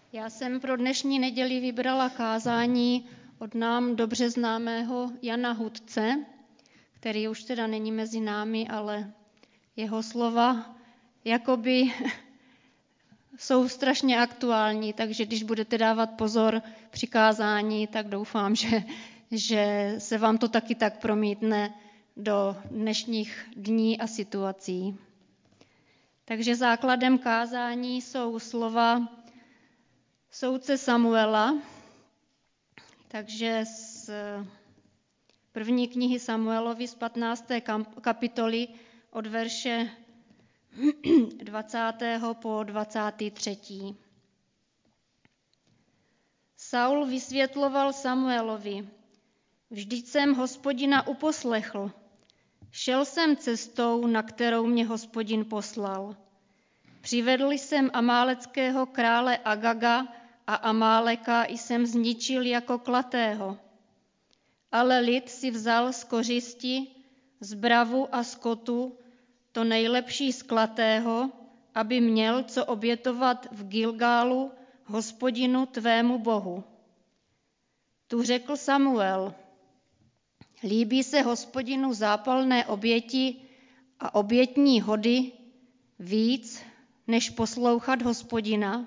Já jsem pro dnešní neděli vybrala kázání od nám dobře známého Jana Hudce, který už teda není mezi námi, ale jeho slova jakoby jsou strašně aktuální, takže když budete dávat pozor při kázání, tak doufám, že se vám to taky tak promítne do dnešních dní a situací. Takže základem kázání jsou slova soudce Samuela, takže z první knihy Samuelovi z 15. kapitoly od verše 20. po 23. Saul vysvětloval Samuelovi: Vždyť jsem Hospodina uposlechl. Šel jsem cestou, na kterou mě Hospodin poslal. Přivedl jsem amáleckého krále Agaga a Amáleka jsem zničil jako klatého. Ale lid si vzal z kořisti, z bravu a skotu to nejlepší z klatého, aby měl co obětovat v Gilgálu Hospodinu tvému Bohu. Tu řekl Samuel: Líbí se Hospodinu zápalné oběti a obětní hody víc, než poslouchat Hospodina?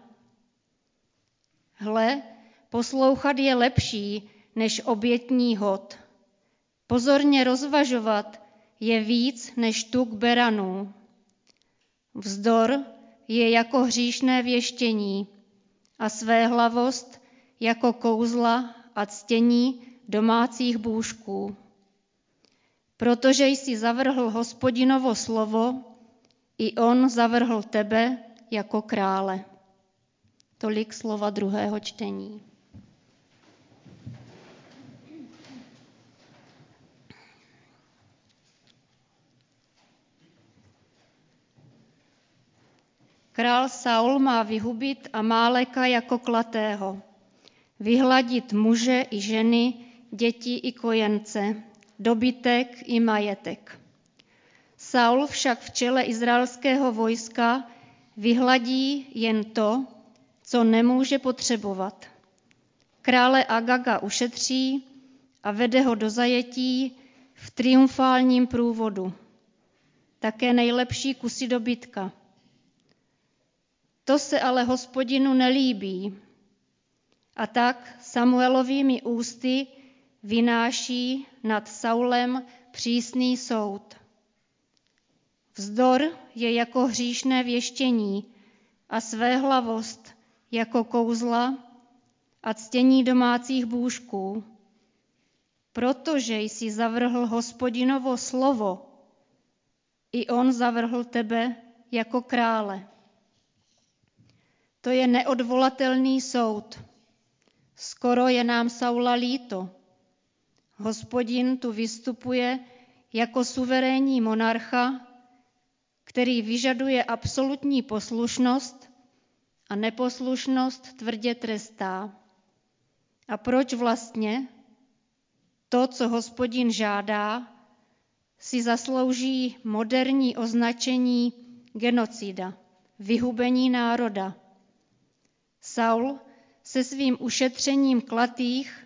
Hle, poslouchat je lepší než obětní hod. Pozorně rozvažovat je víc než tuk beranů. Vzdor je jako hříšné věštění a svéhlavost jako kouzla a ctění domácích bůžků. Protože jsi zavrhl Hospodinovo slovo, i on zavrhl tebe jako krále. Tolik slova druhého čtení. Král Saul má vyhubit Amáleka jako klatého, vyhladit muže i ženy, děti i kojence, dobytek i majetek. Saul však v čele izraelského vojska vyhladí jen to, co nemůže potřebovat. Krále Agaga ušetří a vede ho do zajetí v triumfálním průvodu. Také nejlepší kusy dobytka. To se ale Hospodinu nelíbí. A tak Samuelovými ústy vynáší nad Saulem přísný soud. Vzdor je jako hříšné věštění a svéhlavost jako kouzla a ctění domácích bůžků. Protože jsi zavrhl Hospodinovo slovo, i on zavrhl tebe jako krále. To je neodvolatelný soud. Skoro je nám Saula líto. Hospodin tu vystupuje jako suverénní monarcha, který vyžaduje absolutní poslušnost a neposlušnost tvrdě trestá. A proč vlastně? To, co Hospodin žádá, si zaslouží moderní označení genocida, vyhubení národa. Saul se svým ušetřením klatých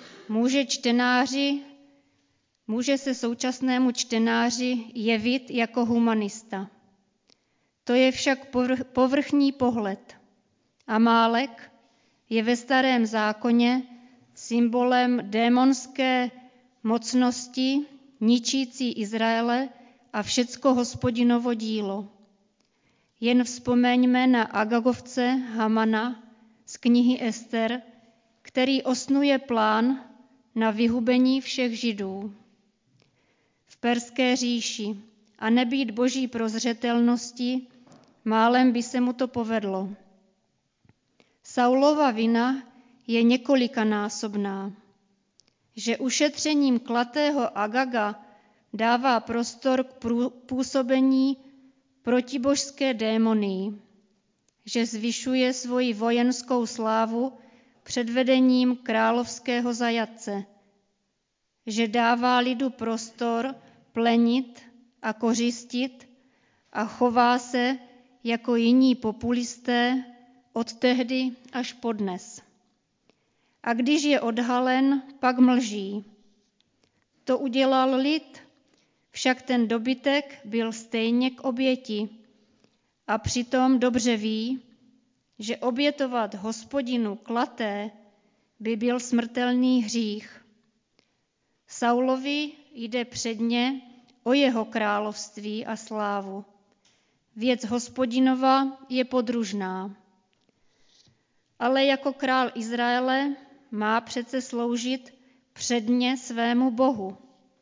může se současnému čtenáři jevit jako humanista. To je však povrchní pohled. Amálek je ve Starém zákoně symbolem démonské mocnosti ničící Izraele a všecko Hospodinovo dílo. Jen vzpomeňme na Agagovce Hamana z knihy Ester, který osnuje plán na vyhubení všech Židů. V Perské říši a nebýt boží prozřetelnosti, málem by se mu to povedlo. Saulova vina je několikanásobná, že ušetřením klatého Agaga dává prostor k působení protibožské démonii, že zvyšuje svoji vojenskou slávu před vedením královského zajatce, že dává lidu prostor plenit a kořistit a chová se jako jiní populisté od tehdy až po dnes. A když je odhalen, pak mlží. To udělal lid, však ten dobytek byl stejně k oběti. A přitom dobře ví, že obětovat Hospodinu klaté by byl smrtelný hřích. Saulovi jde předně o jeho království a slávu. Věc Hospodinova je podružná. Ale jako král Izraele má přece sloužit předně svému Bohu.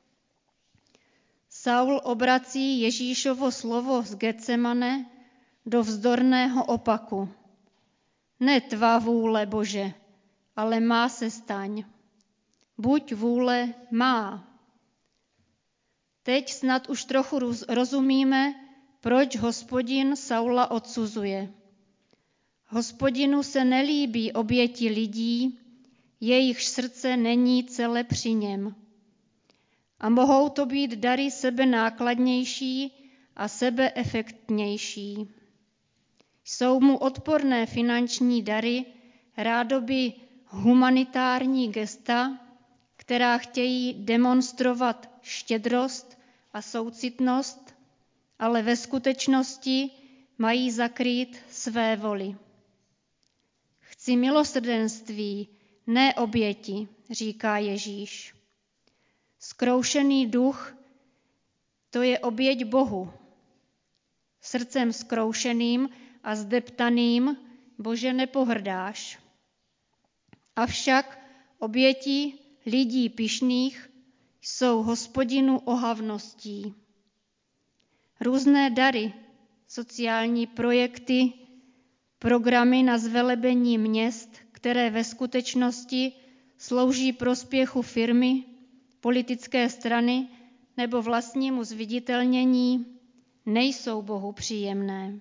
Saul obrací Ježíšovo slovo z Getsemane do vzdorného opaku. Ne tvá vůle, Bože, ale má se staň. Buď vůle má. Teď snad už trochu rozumíme, proč Hospodin Saula odsuzuje. Hospodinu se nelíbí oběti lidí, jejichž srdce není celé při něm. A mohou to být dary sebenákladnější a sebeefektnější. Jsou mu odporné finanční dary, rádoby humanitární gesta, která chtějí demonstrovat štědrost a soucitnost, ale ve skutečnosti mají zakrýt své voli. Chci milosrdenství, ne oběti, říká Ježíš. Zkroušený duch, to je oběť Bohu. Srdcem zkroušeným a zdeptaným, Bože, nepohrdáš. Avšak oběti lidí pyšných jsou Hospodinu ohavností. Různé dary, sociální projekty, programy na zvelebení měst, které ve skutečnosti slouží prospěchu firmy, politické strany nebo vlastnímu zviditelnění, nejsou Bohu příjemné.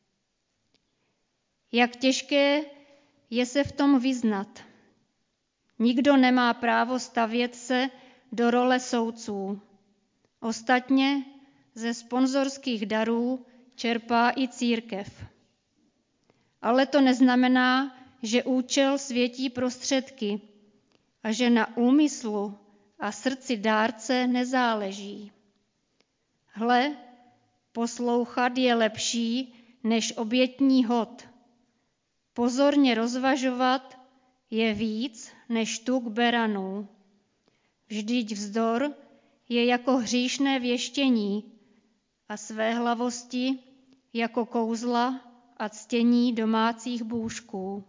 Jak těžké je se v tom vyznat. Nikdo nemá právo stavět se do role soudců. Ostatně ze sponzorských darů čerpá i církev. Ale to neznamená, že účel světí prostředky a že na úmyslu a srdci dárce nezáleží. Hle, poslouchat je lepší než obětní hod. Pozorně rozvažovat je víc než tuk beranů. Vždyť vzdor je jako hříšné věštění a svéhlavosti jako kouzla a ctění domácích bůžků.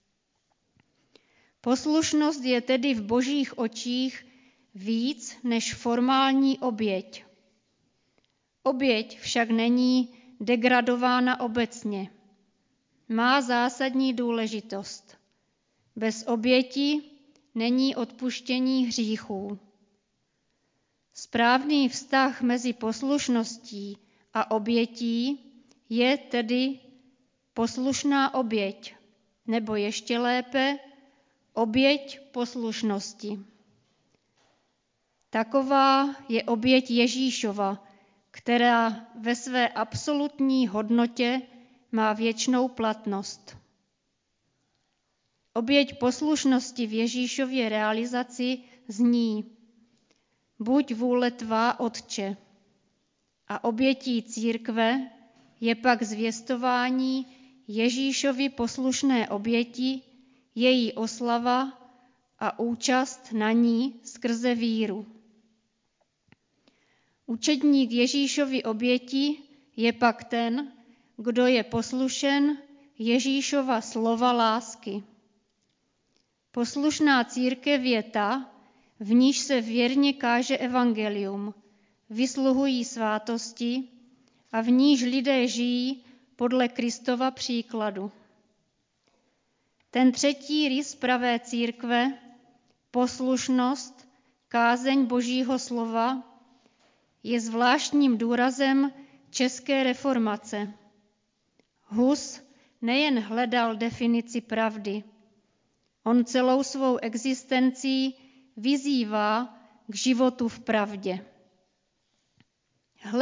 Poslušnost je tedy v Božích očích víc než formální oběť. Oběť však není degradována obecně. Má zásadní důležitost. Bez oběti není odpuštění hříchů. Správný vztah mezi poslušností a obětí je tedy poslušná oběť, nebo ještě lépe oběť poslušnosti. Taková je oběť Ježíšova, která ve své absolutní hodnotě má věčnou platnost. Oběť poslušnosti v Ježíšově realizaci zní: buď vůle tvá, Otče. A obětí církve je pak zvěstování Ježíšovy poslušné oběti, její oslava a účast na ní skrze víru. Učedník Ježíšovy oběti je pak ten, kdo je poslušen Ježíšova slova lásky. Poslušná církev je ta, v níž se věrně káže evangelium, vysluhují svátosti a v níž lidé žijí podle Kristova příkladu. Ten třetí rys pravé církve, poslušnost, kázeň Božího slova, je zvláštním důrazem české reformace. Hus nejen hledal definici pravdy, on celou svou existencí vyzývá k životu v pravdě.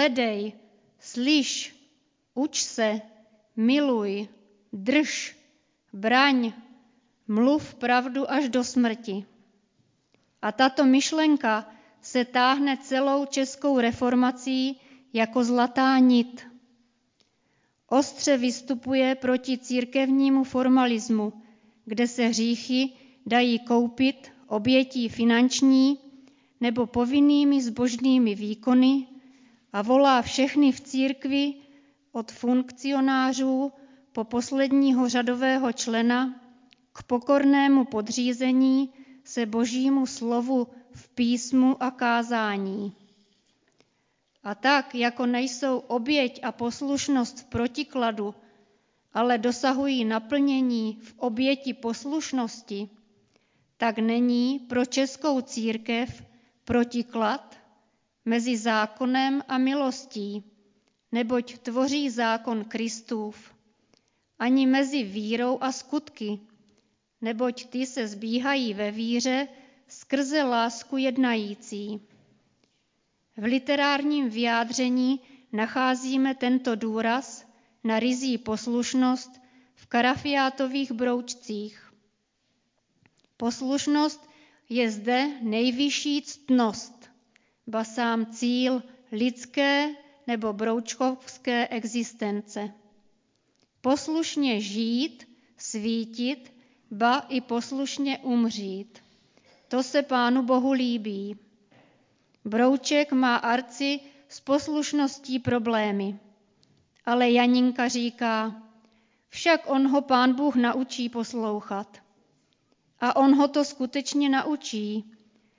Hledej, slyš, uč se, miluj, drž, Braň, mluv pravdu až do smrti. A tato myšlenka se táhne celou českou reformací jako zlatá nit. Ostře vystupuje proti církevnímu formalismu, kde se hříchy dají koupit obětí finanční nebo povinnými zbožnými výkony a volá všechny v církvi od funkcionářů po posledního řadového člena k pokornému podřízení se Božímu slovu v písmu a kázání. A tak, jako nejsou oběť a poslušnost v protikladu, ale dosahují naplnění v oběti poslušnosti, tak není pro českou církev protiklad mezi zákonem a milostí, neboť tvoří zákon Kristův, ani mezi vírou a skutky, neboť ty se sbíhají ve víře skrze lásku jednající. V literárním vyjádření nacházíme tento důraz na ryzí poslušnost v Karafiátových broučcích. Poslušnost je zde nejvyšší ctnost, ba sám cíl lidské nebo broučkovské existence. Poslušně žít, svítit, ba i poslušně umřít. To se Pánu Bohu líbí. Brouček má Arci s poslušností problémy, ale Janinka říká, však on ho Pán Bůh naučí poslouchat. A on ho to skutečně naučí.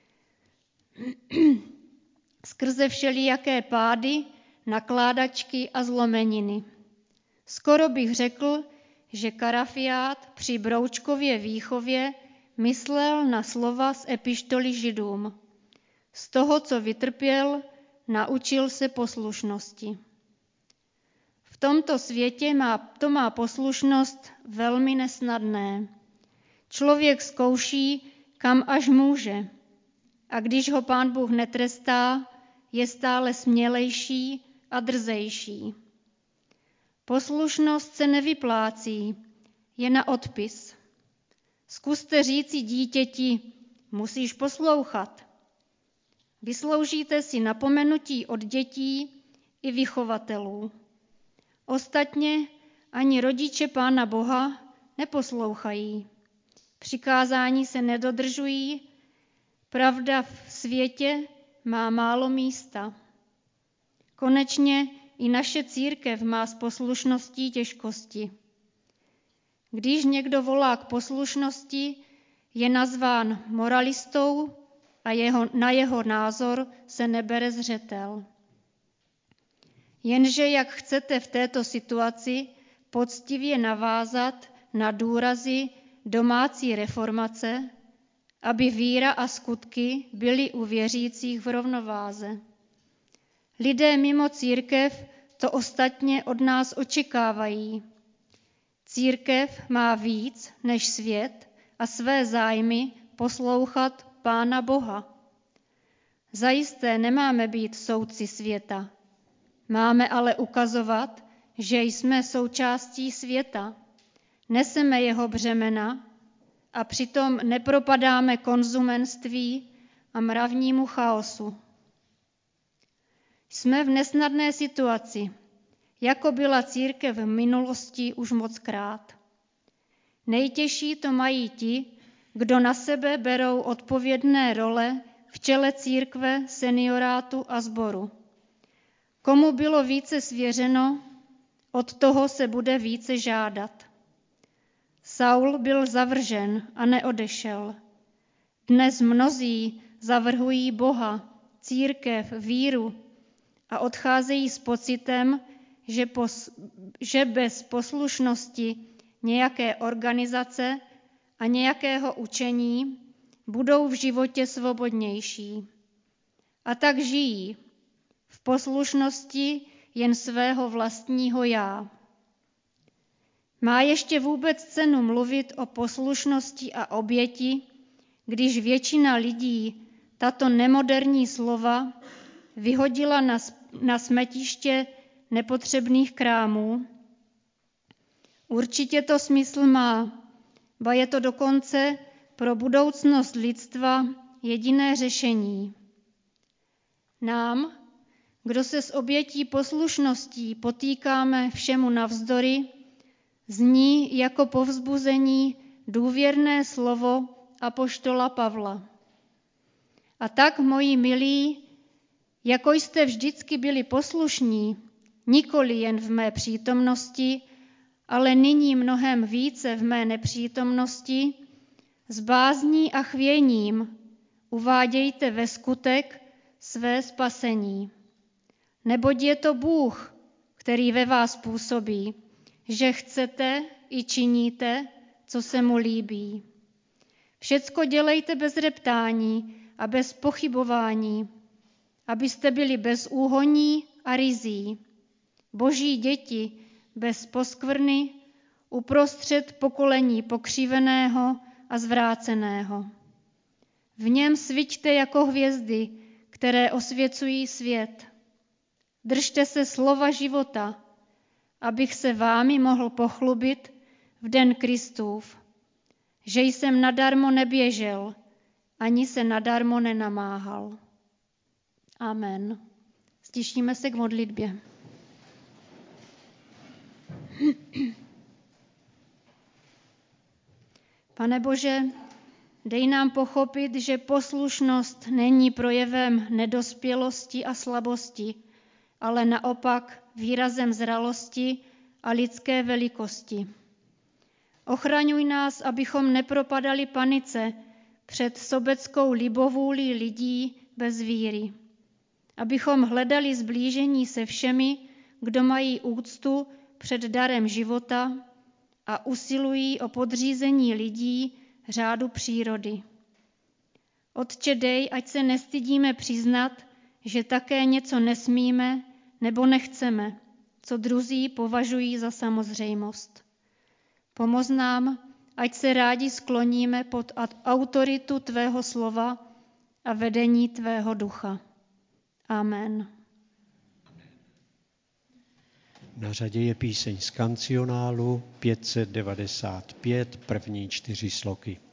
Skrze všelijaké pády, nakládačky a zlomeniny. Skoro bych řekl, že Karafiát při broučkově výchově myslel na slova z epištoly Židům. Z toho, co vytrpěl, naučil se poslušnosti. V tomto světě má poslušnost velmi nesnadné. Člověk zkouší, kam až může. A když ho Pán Bůh netrestá, je stále smělejší a drzejší. Poslušnost se nevyplácí, je na odpis. Zkuste říci dítěti, musíš poslouchat. Vysloužíte si napomenutí od dětí i vychovatelů. Ostatně ani rodiče Pána Boha neposlouchají. Přikázání se nedodržují, pravda v světě má málo místa. Konečně i naše církev má s poslušností těžkosti. Když někdo volá k poslušnosti, je nazván moralistou a na jeho názor se nebere zřetel. Jenže jak chcete v této situaci poctivě navázat na důrazy domácí reformace, aby víra a skutky byly u věřících v rovnováze. Lidé mimo církev to ostatně od nás očekávají. Církev má víc než svět a své zájmy poslouchat Pána Boha. Zajisté nemáme být soudci světa. Máme ale ukazovat, že jsme součástí světa, neseme jeho břemena a přitom nepropadáme konzumenství a mravnímu chaosu. Jsme v nesnadné situaci, jako byla církev v minulosti už mockrát. Nejtěžší to mají ti, kdo na sebe berou odpovědné role v čele církve, seniorátu a sboru. Komu bylo více svěřeno, od toho se bude více žádat. Saul byl zavržen a neodešel. Dnes mnozí zavrhují Boha, církev, víru a odcházejí s pocitem, že bez poslušnosti nějaké organizace a nějakého učení budou v životě svobodnější. A tak žijí v poslušnosti jen svého vlastního já. Má ještě vůbec cenu mluvit o poslušnosti a oběti, když většina lidí tato nemoderní slova vyhodila na smetiště nepotřebných krámů? Určitě to smysl má, ba je to dokonce pro budoucnost lidstva jediné řešení. Nám, kdo se s obětí poslušností potýkáme všemu navzdory, zní jako povzbuzení důvěrné slovo apoštola Pavla. A tak, moji milí, jako jste vždycky byli poslušní, nikoli jen v mé přítomnosti, ale nyní mnohem více v mé nepřítomnosti, s bázní a chvěním uvádějte ve skutek své spasení. Neboť je to Bůh, který ve vás působí, že chcete i činíte, co se mu líbí. Všecko dělejte bez reptání a bez pochybování, abyste byli bezúhonní a ryzí, Boží děti bez poskvrny, uprostřed pokolení pokřiveného a zvráceného. V něm sviťte jako hvězdy, které osvěcují svět. Držte se slova života, abych se vámi mohl pochlubit v den Kristův, že jsem nadarmo neběžel, ani se nadarmo nenamáhal. Amen. Stišíme se k modlitbě. Pane Bože, dej nám pochopit, že poslušnost není projevem nedospělosti a slabosti, ale naopak výrazem zralosti a lidské velikosti. Ochraňuj nás, abychom nepropadali panice před sobeckou libovůlí lidí bez víry. Abychom hledali sblížení se všemi, kdo mají úctu před darem života a usilují o podřízení lidí řádu přírody. Otče, dej, ať se nestydíme přiznat, že také něco nesmíme nebo nechceme, co druzí považují za samozřejmost. Pomoz nám, ať se rádi skloníme pod autoritu tvého slova a vedení tvého ducha. Amen. Na řadě je píseň z kancionálu 595, první 4 sloky.